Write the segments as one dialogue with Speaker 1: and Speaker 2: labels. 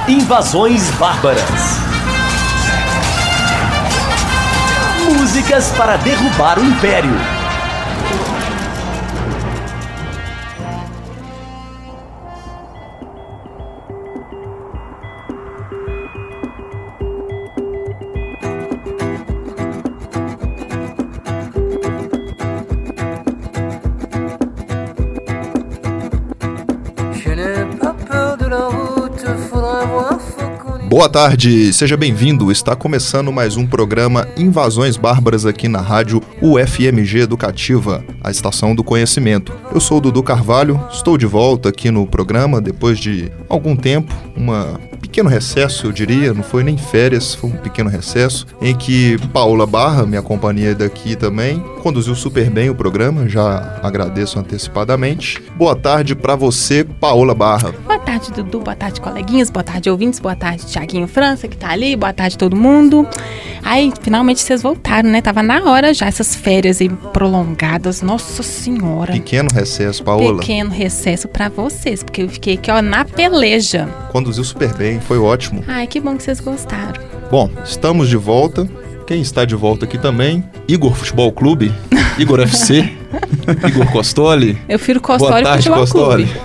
Speaker 1: Invasões Bárbaras. Músicas para derrubar o Império.
Speaker 2: Boa tarde, seja bem-vindo. Está começando mais um programa Invasões Bárbaras aqui na rádio UFMG Educativa, a estação do conhecimento. Eu sou o Dudu Carvalho, estou de volta aqui no programa depois de algum tempo, pequeno recesso, eu diria, não foi nem férias, foi um pequeno recesso, em que Paola Barra, minha companhia daqui também, conduziu super bem o programa, já agradeço antecipadamente. Boa tarde para você, Paola Barra.
Speaker 3: Boa tarde, Dudu, boa tarde, coleguinhas, boa tarde, ouvintes, boa tarde, Thiaguinho França, que tá ali, boa tarde, todo mundo. Aí, finalmente vocês voltaram, né? Tava na hora já, essas férias aí prolongadas, nossa senhora.
Speaker 2: Pequeno recesso, Paola.
Speaker 3: Pequeno recesso pra vocês, porque eu fiquei aqui, ó, na peleja.
Speaker 2: Conduziu super bem, foi ótimo.
Speaker 3: Ai, que bom que vocês gostaram.
Speaker 2: Bom, estamos de volta. Quem está de volta aqui também, Igor Futebol Clube, Igor FC, Igor Costoli.
Speaker 3: Eu prefiro Costoli e Futebol
Speaker 2: Costoli.
Speaker 3: Clube.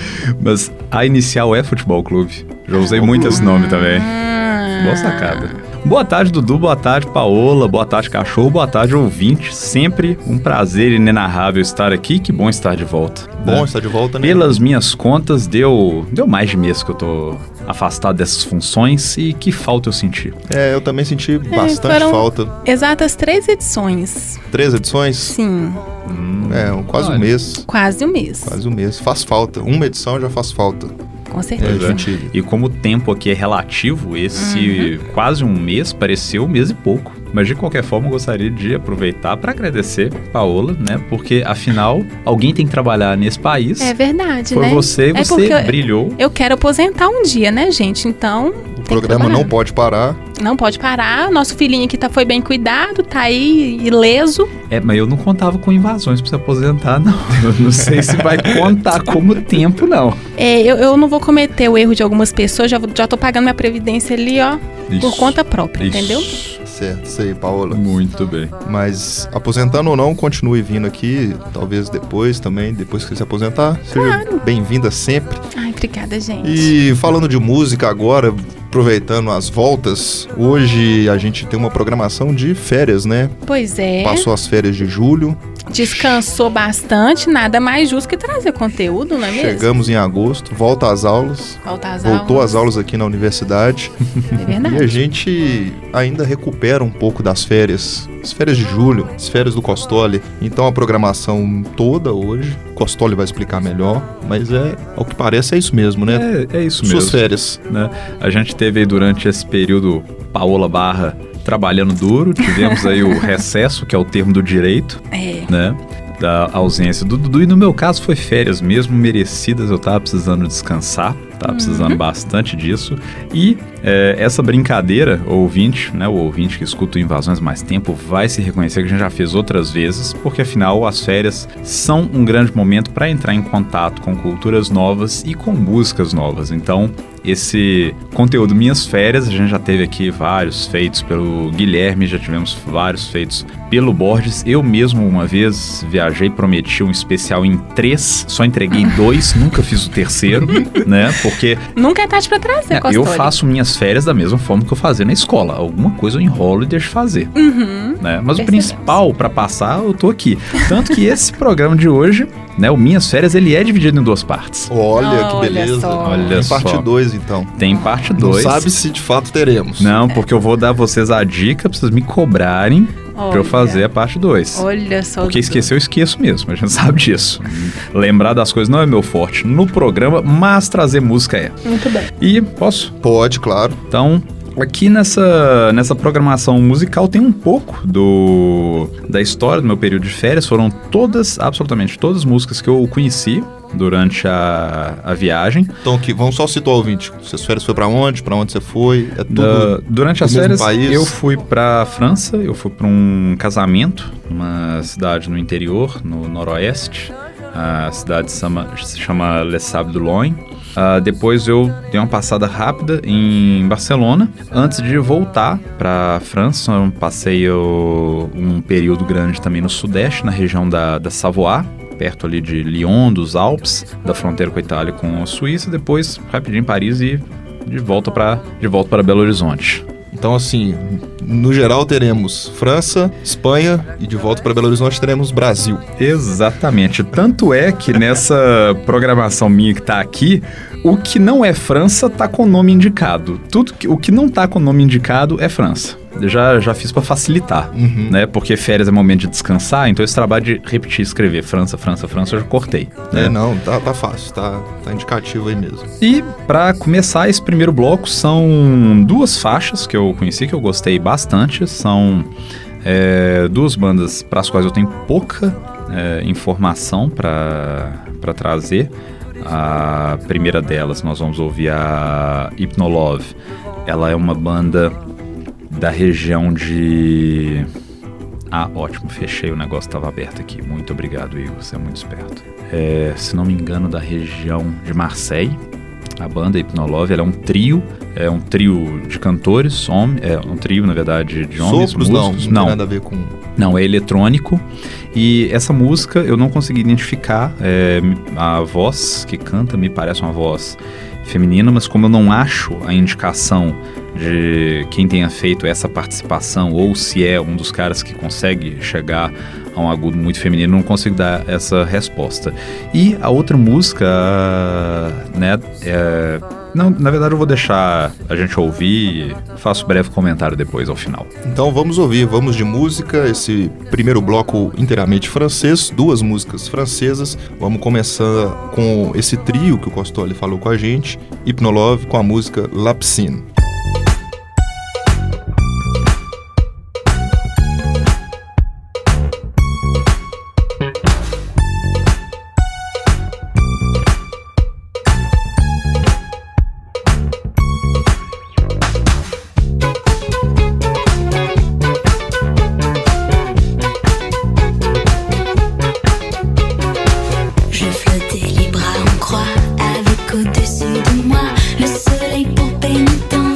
Speaker 4: Mas a inicial é Futebol Clube. Já usei muito esse nome também. Boa sacada. Boa tarde, Dudu. Boa tarde, Paola. Boa tarde, cachorro. Boa tarde, ouvinte. Sempre um prazer inenarrável estar aqui. Que bom estar de volta.
Speaker 2: Bom estar de volta, né?
Speaker 4: Pelas minhas contas, deu mais de mês que eu tô afastado dessas funções e que falta eu senti.
Speaker 2: Eu também senti bastante falta.
Speaker 3: Exatas 3 edições.
Speaker 2: 3 edições?
Speaker 3: Sim.
Speaker 2: Quase um mês.
Speaker 3: Quase um mês.
Speaker 2: Quase um mês. Faz falta. Uma edição já faz falta.
Speaker 3: Com certeza.
Speaker 4: E como o tempo aqui é relativo, esse quase um mês pareceu um mês e pouco. Mas de qualquer forma eu gostaria de aproveitar para agradecer Paola, né? Porque afinal alguém tem que trabalhar nesse país.
Speaker 3: É verdade,
Speaker 4: Foi
Speaker 3: né?
Speaker 4: você e você brilhou.
Speaker 3: Eu quero aposentar um dia, né, gente? Então
Speaker 2: o programa não pode parar.
Speaker 3: Não pode parar. Nosso filhinho aqui foi bem cuidado, tá aí ileso.
Speaker 4: Mas eu não contava com invasões pra se aposentar, não. Eu não sei se vai contar como tempo, não.
Speaker 3: Eu não vou cometer o erro de algumas pessoas. Já tô pagando minha previdência ali, ó, por conta própria, entendeu?
Speaker 2: Certo, isso aí, Paola.
Speaker 4: Muito bem.
Speaker 2: Mas aposentando ou não, continue vindo aqui, talvez depois também, depois que você se aposentar.
Speaker 3: Claro.
Speaker 2: Seja bem-vinda sempre.
Speaker 3: Ai, obrigada, gente.
Speaker 2: E falando de música agora, aproveitando as voltas, hoje a gente tem uma programação de férias, né?
Speaker 3: Pois é.
Speaker 2: Passou as férias de julho.
Speaker 3: Descansou bastante, nada mais justo que trazer conteúdo, não é mesmo?
Speaker 2: Chegamos em agosto, volta às aulas. Voltou às aulas aqui na universidade.
Speaker 3: É verdade.
Speaker 2: E a gente ainda recupera um pouco das férias. As férias de julho, as férias do Costoli. Então a programação toda hoje, Costoli vai explicar melhor, mas ao que parece é isso mesmo, né?
Speaker 4: É isso mesmo.
Speaker 2: Suas férias.
Speaker 4: Né? A gente teve aí durante esse período Paola Barra trabalhando duro, tivemos aí o recesso, que é o termo do direito, né? Da ausência do Dudu, e no meu caso foi férias mesmo, merecidas, eu tava precisando descansar, tava precisando bastante disso, e essa brincadeira, o ouvinte que escuta o Invasões mais tempo, vai se reconhecer que a gente já fez outras vezes, porque afinal as férias são um grande momento para entrar em contato com culturas novas e com músicas novas, então esse conteúdo Minhas Férias, a gente já teve aqui vários feitos pelo Guilherme, já tivemos vários feitos pelo Borges. Eu mesmo uma vez viajei, prometi um especial em 3, só entreguei 2, nunca fiz o terceiro, né? Porque
Speaker 3: nunca é tarde pra trazer, Costoli.
Speaker 4: Eu faço minhas férias da mesma forma que eu fazia na escola. Alguma coisa eu enrolo e deixo de fazer. Né? Mas o principal pra passar, eu tô aqui. Tanto que esse programa de hoje, né, o Minhas Férias, ele é dividido em 2 partes.
Speaker 2: Olha que beleza.
Speaker 4: Olha só.
Speaker 2: Tem parte 2, então.
Speaker 4: Tem parte 2.
Speaker 2: Não sabe se de fato teremos.
Speaker 4: Não, porque eu vou dar a vocês a dica pra vocês me cobrarem pra eu fazer a parte 2.
Speaker 3: Olha só.
Speaker 4: Porque esquecer eu esqueço mesmo, a gente sabe disso. Lembrar das coisas não é meu forte no programa, mas trazer música é.
Speaker 3: Muito bem.
Speaker 4: E posso?
Speaker 2: Pode, claro.
Speaker 4: Então, aqui nessa programação musical tem um pouco da história do meu período de férias. Foram absolutamente todas as músicas que eu conheci durante a viagem.
Speaker 2: Então aqui, vamos só situar o ouvinte. Suas férias foi pra onde? Pra onde você foi? É tudo
Speaker 4: durante as férias
Speaker 2: país?
Speaker 4: Eu fui pra França, eu fui pra um numa cidade no interior, no noroeste. A cidade se chama Les Sables d'Olonne. Depois eu dei uma passada rápida em Barcelona, antes de voltar para França. Eu passei um período grande também no Sudeste, na região da Savoie, perto ali de Lyon, dos Alpes, da fronteira com a Itália, com a Suíça. Depois, rapidinho em Paris e de volta para Belo Horizonte.
Speaker 2: Então, assim, no geral teremos França, Espanha e de volta para Belo Horizonte teremos Brasil.
Speaker 4: Exatamente. Tanto é que nessa programação minha que tá aqui, o que não é França tá com o nome indicado. O que não tá com o nome indicado é França. Eu já fiz para facilitar, né? Porque férias é momento de descansar, então esse trabalho de repetir, escrever França, eu já cortei. Né?
Speaker 2: Não, tá fácil, tá indicativo aí mesmo.
Speaker 4: E para começar esse primeiro bloco, são duas faixas que eu conheci, que eu gostei bastante. São duas bandas para as quais eu tenho pouca informação para trazer. A primeira delas, nós vamos ouvir a Hypnolove. Ela é uma banda da região de... ótimo, fechei, o negócio estava aberto aqui. Muito obrigado, Igor, você é muito esperto. Se não me engano, da região de Marseille. A banda Hypnolove, ela é um trio de cantores, um trio, na verdade, de homens.
Speaker 2: Sopros,
Speaker 4: músicos.
Speaker 2: Não tem nada a ver com...
Speaker 4: Não, é eletrônico. E essa música eu não consegui identificar. A voz que canta me parece uma voz feminina, mas como eu não acho a indicação de quem tenha feito essa participação, ou se é um dos caras que consegue chegar a um agudo muito feminino, não consigo dar essa resposta. E a outra música, né, não, na verdade eu vou deixar a gente ouvir e faço um breve comentário depois ao final.
Speaker 2: Então vamos de música, esse primeiro bloco inteiramente francês, duas músicas francesas. Vamos começar com esse trio que o Costoli falou com a gente, Hypnolove, com a música La Piscine.
Speaker 5: Au-dessus de moi, le soleil pour pénitence.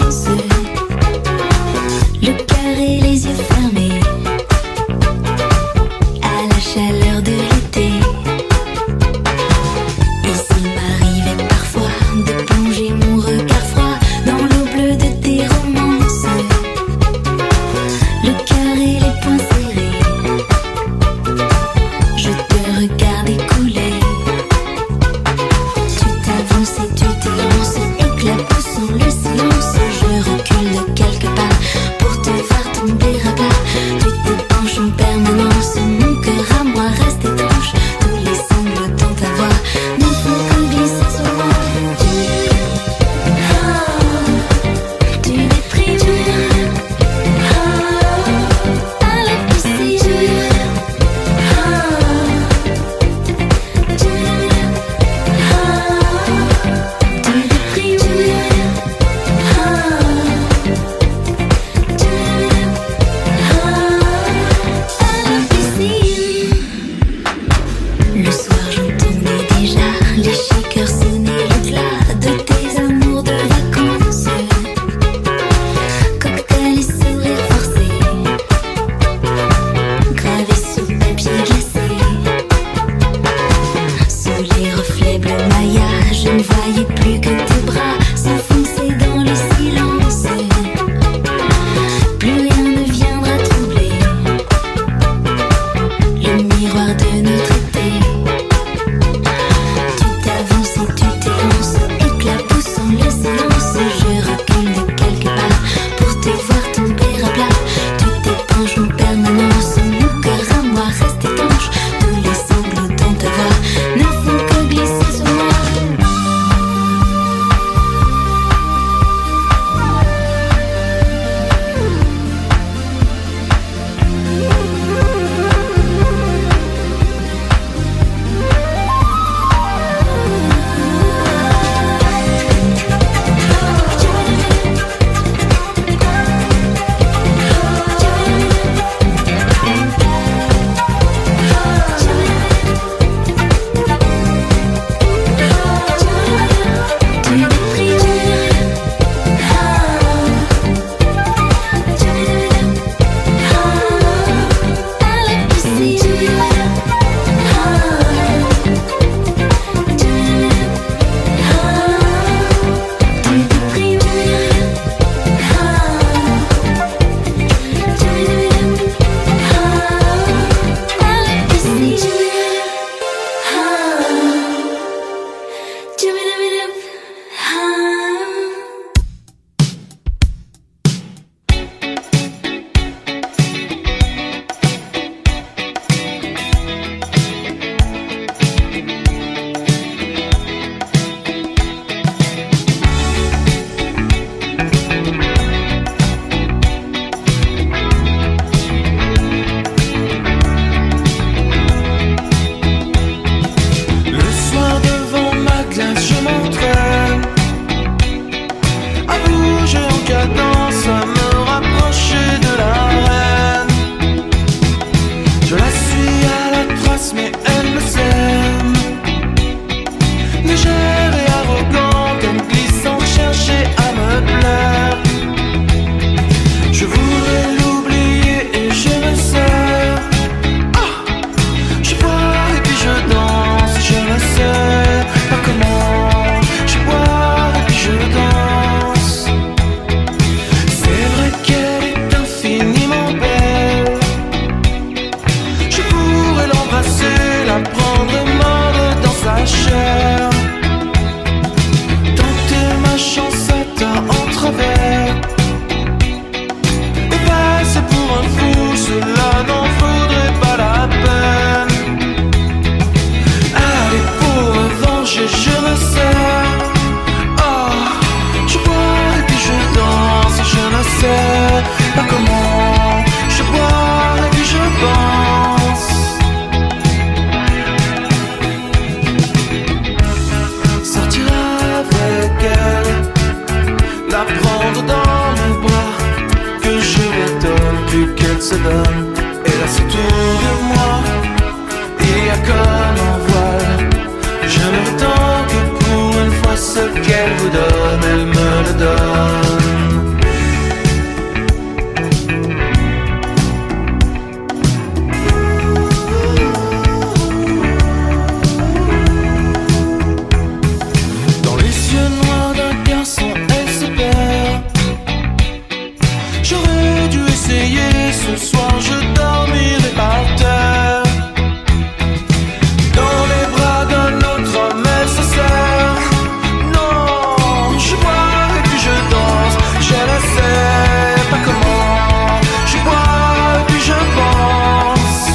Speaker 5: qu'elle vous donne, elle me le donne. Dans les yeux noirs d'un garçon, elle se perd. J'aurais dû essayer, ce soir je dormirai par terre. Dans les bras d'un autre homme, elle se serre. Non, je bois et puis je danse. Je ne sais pas comment. Je bois et puis je pense.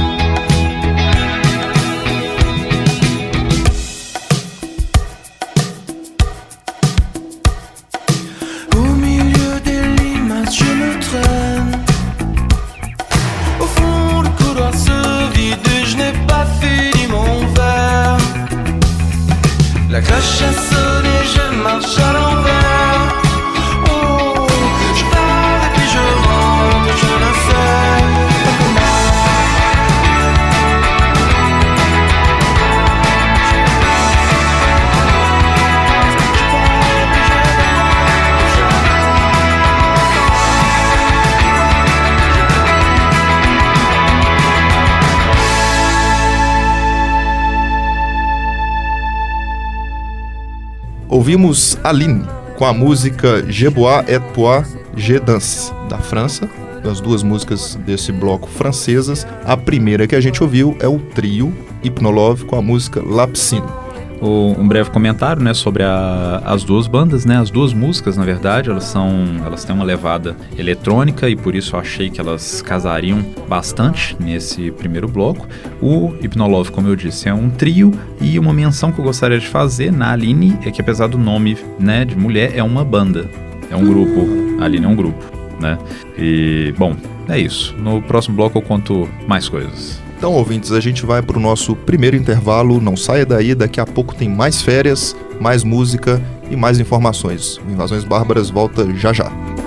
Speaker 5: Au milieu des limaces, je me traîne. Au fond, le couloir se vide et je n'ai pas fini mon verre. La cloche a sonné, je marche à l'envers. Oh, je pars et puis je rentre, je ne sais pas comment.
Speaker 2: Ouvimos Aline com a música Je bois et toi je danse, da França. As duas músicas desse bloco francesas. A primeira que a gente ouviu é o trio Hypnolove com a música La Piscine.
Speaker 4: Um breve comentário, né, sobre as duas bandas, né? As duas músicas, na verdade, elas têm uma levada eletrônica e por isso eu achei que elas casariam bastante nesse primeiro bloco. O Hypnolove, como eu disse, é um trio, e uma menção que eu gostaria de fazer na Aline é que, apesar do nome, né, de mulher, é uma banda, é um grupo. A Aline é um grupo, né? E, bom, é isso. No próximo bloco eu conto mais coisas.
Speaker 2: Então, ouvintes, a gente vai para o nosso primeiro intervalo. Não saia daí, daqui a pouco tem mais férias, mais música e mais informações. O Invasões Bárbaras volta já já.